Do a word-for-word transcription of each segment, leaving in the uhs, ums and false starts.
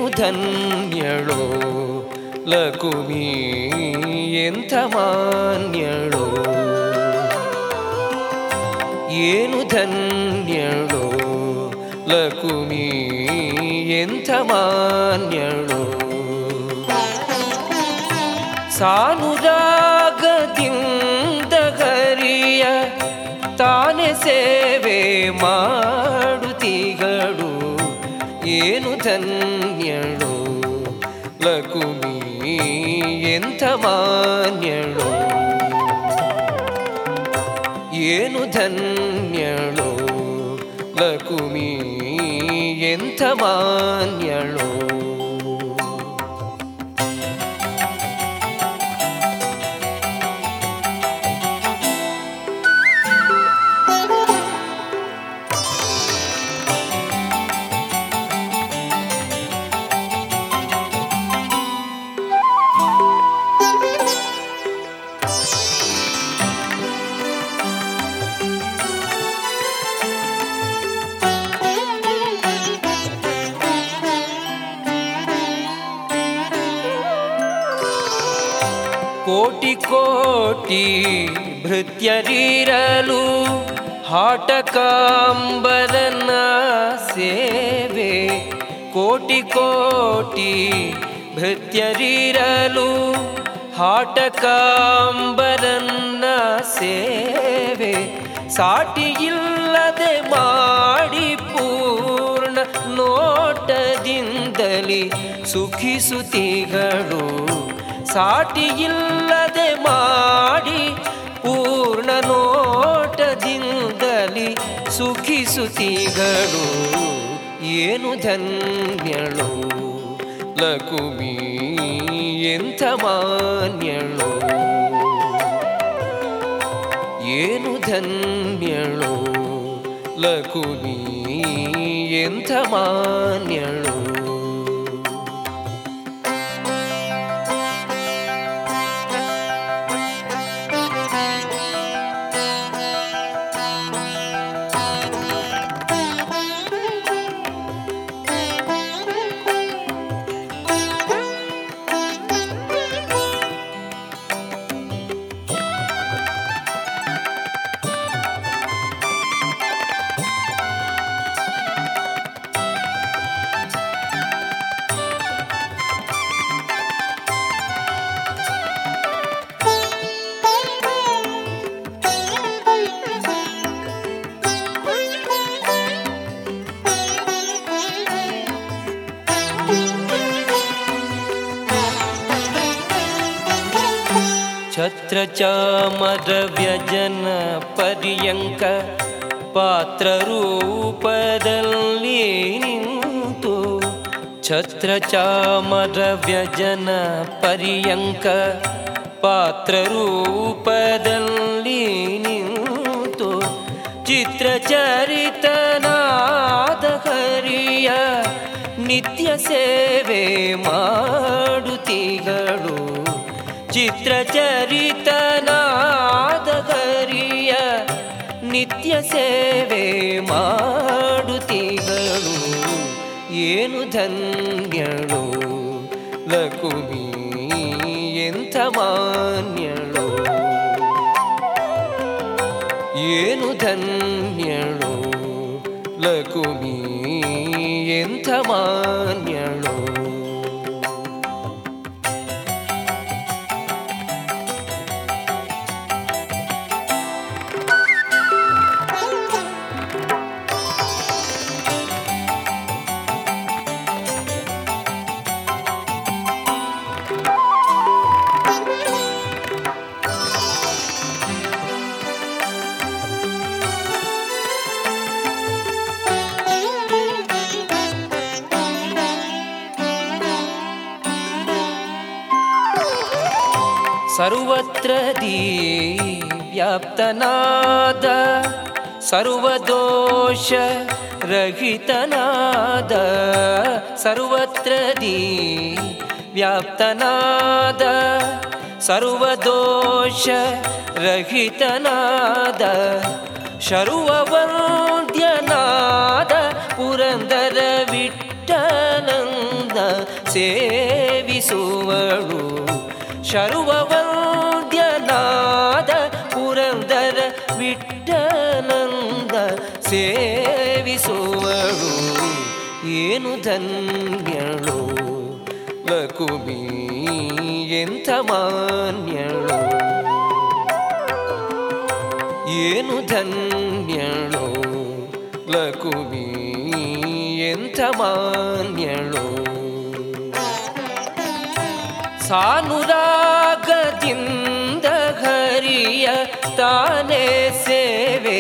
ಧನ್ಯಳೋ ಲಕುಮಿ ಎಂಥ ಮಾನ್ಯಳೋ ಏನು ಧನ್ಯಳೋ ಲಕುಮಿ ಎಂಥ ಮಾನ್ಯಳೋ ಸಾನುರಾಗದಿಂದ ಹರಿಯ ತಾನೆ ಸೇವೆ ಮಾಡುತ್ತಿಗಳು ಏನು ಧನ್ಯಳೋ ಲಕುಮಿ ಎಂಥ ಮಾನ್ಯಳೋ ಏನು ಧನ್ಯಳೋ ಲಕುಮಿ ಎಂಥ ಮಾನ್ಯಳೋ ಕೋಟಿ ಕೋಟಿ ಭೃತ್ಯರಿರಲು ಹಾಟಕಾಂಬರನ ಸೇವೆ ಕೋಟಿ ಕೋಟಿ ಭೃತ್ಯರಿರಲು ಹಾಟಕಾಂಬರನ ಸೇವೆ ಸಾಟಿಯಿಲ್ಲದೆ ಮಾಡಿ ಪೂರ್ಣ ನೋಟದಿಂದಲಿ ಸುಖಿಸುತ್ತಿಗಳು ಸಾಟಿಯಿಲ್ಲದೆ ಮಾಡಿ ಪೂರ್ಣ ನೋಟದಿಂದಲಿ ಸುಖಿಸುತ್ತಿಗಳು ಏನು ಧನ್ಯಳೋ ಲಕುಮಿ ಎಂಥ ಮಾನ್ಯಳೋ ಏನು ಧನ್ಯಳೋ ಲಕುಮಿ ಎಂಥ ಮಾನ್ಯಳೋ ಛತ್ರ ಚಾಮರ ವ್ಯಜನ ಪರ್ಯಂಕ ಪಾತ್ರ ರೂಪದಲ್ಲಿ ನಿಂತು ಛತ್ರ ಚಾಮರ ವ್ಯಜನ ಪರ್ಯಂಕ ಪಾತ್ರ ರೂಪದಲ್ಲಿ ನಿಂತು ಚಿತ್ರಚರಿತನಾದ ಹರಿಯ ನಿತ್ಯ ಸೇವೆ ಮಾಡುತ್ತಿಗಳು ಚಿತ್ರಚರಿತನಾದ ಹರಿಯ ನಿತ್ಯ ಸೇವೆ ಮಾಡುತ್ತಿಗಳು ಏನು ಧನ್ಯಳೋ ಲಕುಮಿ ಎಂಥ ಮಾನ್ಯಳೋ ಏನು ಧನ್ಯಳೋ ಲಕುಮಿ ಎಂಥ ಮಾನ್ಯಳೋ ಸರ್ವತ್ರ ವ್ಯಾಪ್ತನಾದ ಸರ್ವದೋಷ ರಹಿತನಾದ ಸರ್ವತ್ರ ವ್ಯಾಪ್ತನಾದ ಸರ್ವದೋಷ ರಹಿತನಾದ ಶರ್ವವಂದ್ಯನಾದ ಪುರಂದರ ವಿಠ್ಠಲಂದ ಸೇವಿಸುವಳು ಶರ್ವವಂದ್ಯನಾದ ಪುರಂದರ ವಿಠ್ಠಲನಂದ ಸೇವಿಸುವಳು ಏನು ಧನ್ಯಳು ಲಕುಮಿ ಎಂಥ ಮಾನ್ಯಳು ಏನು ಧನ್ಯಳು ಲಕುಮಿ ಎಂಥ ಮಾನ್ಯಳು ಸಾನುರಾಗದಿಂದ ಹರಿಯ ತಾನೇ ಸೇವೆ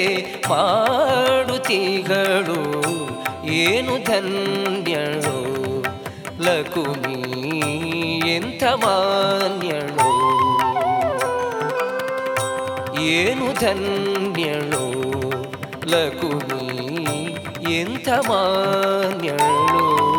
ಮಾಡುತ್ತಿಗಳು ಏನು ಧನ್ಯಳು ಲಕುಮಿ ಎಂಥ ಮಾನ್ಯಳು ಏನು ಧನ್ಯಳು ಲಕುಮಿ ಎಂಥ ಮಾನ್ಯಳು.